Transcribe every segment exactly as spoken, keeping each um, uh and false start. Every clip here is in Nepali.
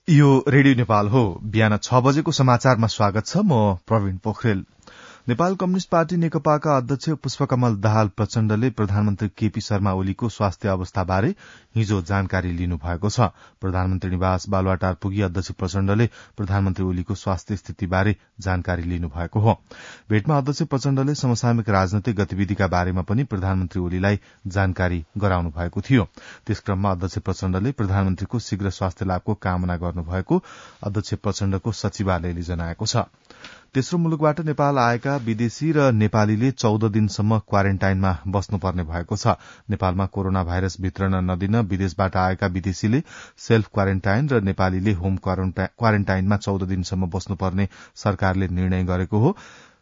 यो रेडियो नेपाल हो। बिहान छ बजेको समाचारमा स्वागत छ। म प्रवीण पोखरेल। नेपाल कम्युनिष्ट पार्टी नेकपाका अध्यक्ष पुष्पकमल दाहाल प्रचण्डले प्रधानमन्त्री केपी शर्मा ओलीको स्वास्थ्य अवस्थाबारे हिजो जानकारी लिनुभएको छ। प्रधानमन्त्री निवास बालुवाटार पुगी अध्यक्ष प्रचण्डले प्रधानमन्त्री ओलीको स्वास्थ्य स्थितिबारे जानकारी लिनुभएको हो। भेटमा अध्यक्ष प्रचण्डले समसामयिक राजनैतिक गतिविधिका बारेमा पनि प्रधानमन्त्री ओलीलाई जानकारी गराउनु भएको थियो। त्यस क्रममा अध्यक्ष प्रचण्डले प्रधानमन्त्रीको शीघ्र स्वास्थ्य लाभको कामना गर्नुभएको अध्यक्ष प्रचण्डको सचिवालयले जनाएको छ। तेस्रो मुलुकबाट नेपाल आएका विदेशी र नेपालीले चौध दिनसम्म क्वारेन्टाइनमा बस्नुपर्ने भएको छ। नेपालमा कोरोना भाइरस भित्रन नदिन विदेशबाट आएका विदेशीले सेल्फ क्वारेन्टाइन र नेपालीले होम क्वारेन्टाइनमा चौध दिनसम्म बस्नुपर्ने सरकारले निर्णय गरेको हो।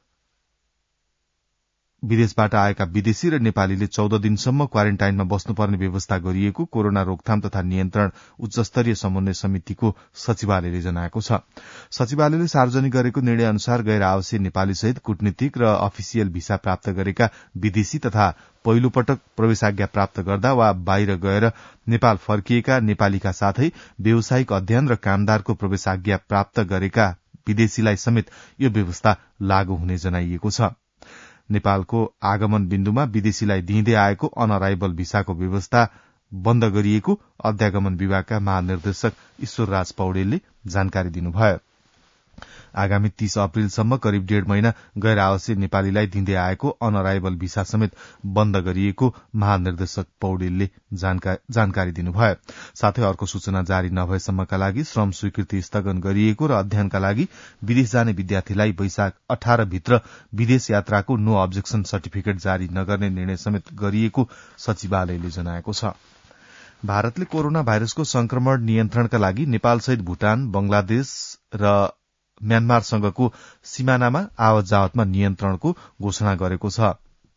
विदेशबाट आएका विदेशी र नेपालीले चौध दिनसम्म क्वारेन्टाइनमा बस्नुपर्ने व्यवस्था गरिएको कोरोना रोकथाम तथा नियन्त्रण उच्चस्तरीय समन्वय समितिको सचिवालयले जनाएको छ। सचिवालयले सार्वजनिक गरेको निर्णय अनुसार गैर आवासीय नेपाली सहित कूटनीतिक र अफिसियल भिसा प्राप्त गरेका विदेशी तथा पहिलो पटक प्रवेशाज्ञा प्राप्त गर्दा वा बाहिर गएर नेपाल फर्किएका नेपालीका साथै व्यावसायिक अध्ययन र कामदारको प्रवेशाज्ञा प्राप्त गरेका विदेशीलाई समेत यो व्यवस्था लागू हुने जनाइएको छ। नेपालको आगमन बिन्दुमा विदेशीलाई दिँदै आएको अनअराइभल भिसाको व्यवस्था बन्द गरिएको अध्यागमन विभागका महानिर्देशक ईश्वरराज पौडेलले जानकारी दिनुभयो। आगामी तीस अप्रेलसम्म करिब डेढ़ महिना गैर आवासीय नेपालीलाई दिँदै आएको अनअराइभल भिसा समेत बन्द गरिएको महानिर्देशक पौडेलले जानकारी दिनुभयो। साथै अर्को सूचना जारी नभएसम्मका लागि श्रम स्वीकृति स्थगन गरिएको र अध्ययनका लागि विदेश जाने विद्यार्थीलाई वैशाख अठारह भित्र विदेश यात्राको नो अब्जेक्सन सर्टिफिकेट जारी नगर्ने निर्णय समेत गरिएको सचिवालयले जनाएको छ। भारतले कोरोना भाइरसको संक्रमण नियन्त्रणका लागि नेपालसहित भूटान, बंगलादेश र म्यानमारसँगको सीमानामा आवत जावतमा नियन्त्रणको घोषणा गरेको छ।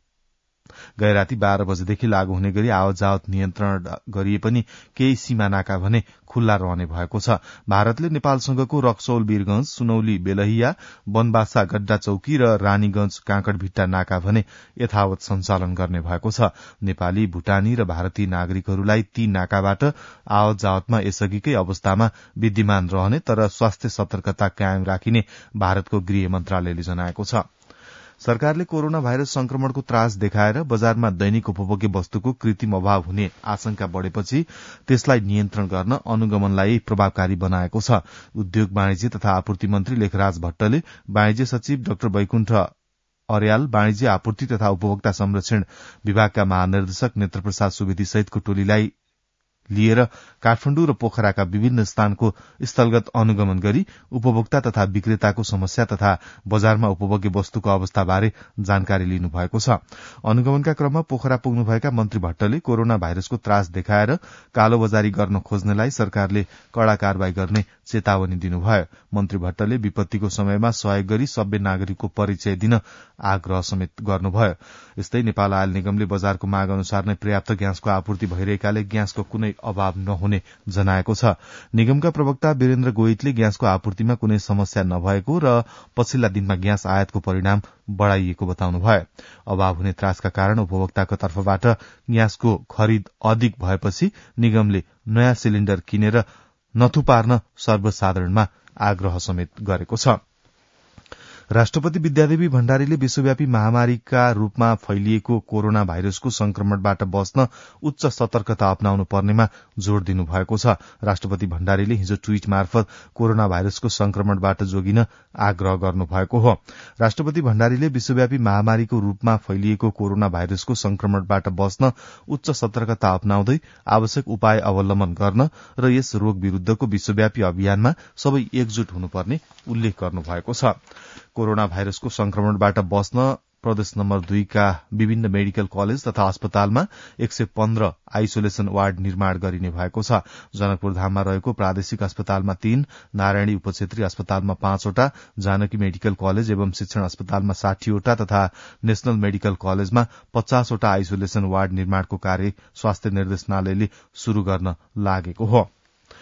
गैराती बाह्र बजेदेखि लागू हुने गरी आवत जावत नियन्त्रण गरिए पनि केही सीमानाका भने खुल्ला रहने भएको छ। भारतले नेपालसँगको रक्सौल वीरगंज, सुनौली बेलहिया, बनबासा गड्डा चौकी र रानीगंज काँकडभिट्टा नाका भने यथावत सञ्चालन गर्ने भएको छ। नेपाली, भूटानी र भारतीय नागरिकहरूलाई ती नाकाबाट आवत जावतमा यसअघिकै अवस्थामा विद्यमान रहने तर स्वास्थ्य सतर्कता कायम राखिने भारतको गृह मन्त्रालयले जनाएको छ। सरकारले कोरोना भाइरस संक्रमणको त्रास देखाएर बजारमा दैनिक उपभोग्य वस्तुको कृत्रिम अभाव हुने आशंका बढ़ेपछि त्यसलाई नियन्त्रण गर्न अनुगमनलाई प्रभावकारी बनाएको छ। उद्योग, वाणिज्य तथा आपूर्ति मन्त्री लेखराज भट्टले वाणिज्य सचिव डाक्टर वैकुण्ठ अर्याल, वाणिज्य आपूर्ति तथा उपभोक्ता संरक्षण विभागका महानिर्देशक नेत्रप्रसाद सुवेदी सहितको टोलीलाई लिएर काठमाडौँ र पोखराका विभिन्न स्थानको स्थलगत अनुगमन गरी उपभोक्ता तथा विक्रेताको समस्या तथा बजारमा उपभोग्य वस्तुको अवस्थाबारे जानकारी लिनुभएको छ। अनुगमनका क्रममा पोखरा पुग्नुभएका मन्त्री भट्टले कोरोना भाइरसको त्रास देखाएर कालोबजारी गर्न खोज्नेलाई सरकारले कड़ा कारवाही गर्ने चेतावनी दिनुभयो। मन्त्री भट्टले विपत्तिको समयमा सहयोग गरी सभ्य नागरिकको परिचय दिन आग्रह समेत गर्नुभयो। यस्तै नेपाल आयल निगमले बजारको माग अनुसार नै पर्याप्त ग्यासको आपूर्ति भइरहेकाले ग्यासको कुनै अभाव नहुने जनाएको छ। निगमका प्रवक्ता वीरेन्द्र गोइतले ग्यासको आपूर्तिमा कुनै समस्या नभएको र पछिल्ला दिनमा ग्यास आयातको परिणाम बढ़ाइएको बताउनुभयो। अभाव हुने त्रासका कारण उपभोक्ताको तर्फबाट ग्यासको खरिद अधिक भएपछि निगमले नयाँ सिलिण्डर किनेर नथुपार्न सर्वसाधारणमा आग्रह समेत गरेको छ। राष्ट्रपति विद्यादेवी भण्डारीले विश्वव्यापी महामारीका रूपमा फैलिएको कोरोना भाइरसको संक्रमणबाट बस्न उच्च सतर्कता अप्नाउनु पर्नेमा जोड़ दिनुभएको छ। राष्ट्रपति भण्डारीले हिजो ट्वीट मार्फत कोरोना भाइरसको संक्रमणबाट जोगिन आग्रह गर्नुभएको हो। राष्ट्रपति भण्डारीले विश्वव्यापी महामारीको रूपमा फैलिएको कोरोना भाइरसको संक्रमणबाट बस्न उच्च सतर्कता अप्नाउँदै आवश्यक उपाय अवलम्बन गर्न र यस रोग विरूद्धको विश्वव्यापी अभियानमा सबै एकजुट हुनुपर्ने उल्लेख गर्नुभएको छ। कोरोना भाइरसको संक्रमणबाट बस्न प्रदेश नम्बर दुईका विभिन्न मेडिकल कलेज तथा अस्पतालमा एक सय पन्ध्र आइसोलेशन वार्ड निर्माण गरिने भएको छ। जनकपुर धाममा रहेको प्रादेशिक अस्पतालमा तीन, नारायणी उपक्षेत्रीय अस्पतालमा पाँचवटा, जानकी मेडिकल कलेज एवं शिक्षण अस्पतालमा साठीवटा तथा नेशनल मेडिकल कलेजमा पचासवटा आइसोलेशन वार्ड निर्माणको कार्य स्वास्थ्य निर्देशनालयले शुरू गर्न लागेको हो।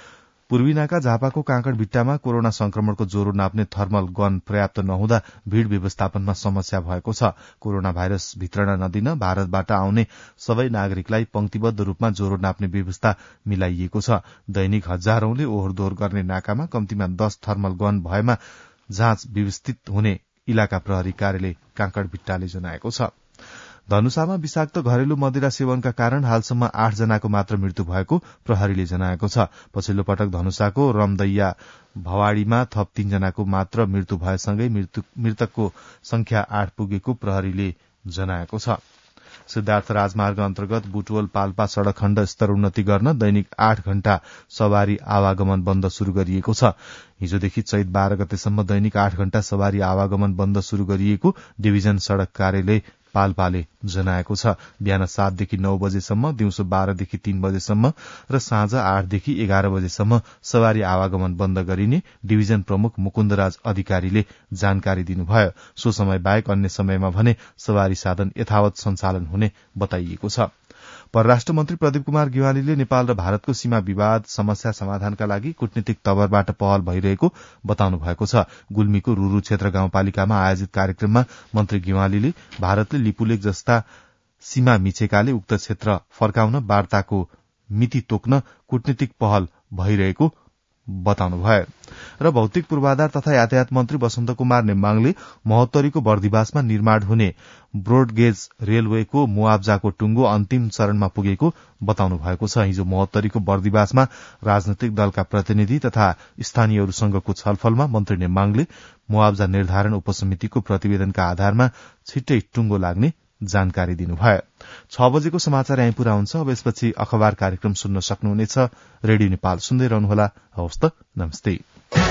पूर्वी नाका झापाको काँकड़ भिट्टामा कोरोना संक्रमणको ज्वरो नाप्ने थर्मल गन पर्याप्त नहुँदा भीड़ व्यवस्थापनमा समस्या भएको छ। कोरोना भाइरस भित्रन नदिन भारतबाट आउने सबै नागरिकलाई पंक्तिबद्ध रूपमा ज्वरो नाप्ने व्यवस्था मिलाइएको छ। दैनिक हजारौंले ओहोर दोहोर गर्ने नाकामा कम्तीमा दस थर्मल गन भएमा जाँच व्यवस्थित हुने इलाका प्रहरी कार्यालय काँकड़ भिट्टाले जनाएको छ। धनुषामा विषाक्त घरेलु मदिरा सेवनका कारण हालसम्म आठ जनाको मात्र मृत्यु भएको प्रहरीले जनाएको छ। पछिल्लो पटक धनुषाको रमदैया भवाड़ीमा थप तीन जनाको मात्र मृत्यु भएसँगै मृतकको संख्या आठ पुगेको प्रहरीले जनाएको छ। सिद्धार्थ राजमार्ग अन्तर्गत बुटवल पाल्पा सड़क खण्ड स्तर उन्नति गर्न दैनिक आठ घण्टा सवारी आवागमन बन्द शुरू गरिएको छ। हिजोदेखि चैत बाह्र गतेसम्म दैनिक आठ घण्टा सवारी आवागमन बन्द शुरू गरिएको डिभिजन सड़क कार्यालय पाल्पाले जनाएको छ। बिहान सातदेखि नौ बजेसम्म, दिउँसो बाह्रदेखि तीन बजेसम्म र साँझ आठदेखि एघार बजेसम्म सवारी आवागमन बन्द गरिने डिभिजन प्रमुख मुकुन्दराज अधिकारीले जानकारी दिनुभयो। सो समय बाहेक अन्य समयमा भने सवारी साधन यथावत सञ्चालन हुने बताइएको छ। परराष्ट्र मन्त्री प्रदीप कुमार गिवालीले नेपाल र भारतको सीमा विवाद समस्या समाधानका लागि कूटनीतिक तवरबाट पहल भइरहेको बताउनु भएको छ। गुल्मीको रूरू क्षेत्र गाउँपालिकामा आयोजित कार्यक्रममा मन्त्री गिवालीले भारतले लिपुलेक जस्ता सीमा मिचेकाले उक्त क्षेत्र फर्काउन वार्ताको मिति तोक्न कूटनीतिक पहल भइरहेको बताउनुभयो। र भौतिक पूर्वाधार तथा यातायात मन्त्री वसन्त कुमार नेम्बाङले महोत्तरीको बर्दिवासमा निर्माण हुने ब्रोडगेज रेलवेको मुआब्जाको टुंगो अन्तिम चरणमा पुगेको बताउनु भएको छ। हिजो महोत्तरीको बर्दिवासमा राजनैतिक दलका प्रतिनिधि तथा स्थानीयहरूसँगको छलफलमा मन्त्री नेम्बाङले मुआब्जा निर्धारण उपसमितिको प्रतिवेदनका आधारमा छिट्टै टुंगो लाग्ने जानकारी दिनुभयो। छ बजेको समाचार यहीँ पूरा हुन्छ। अब यसपछि अखबार कार्यक्रम सुन्न सक्नुहुनेछ। रेडियो नेपाल सुन्दै रहनुहोला। हवस् त, नमस्ते।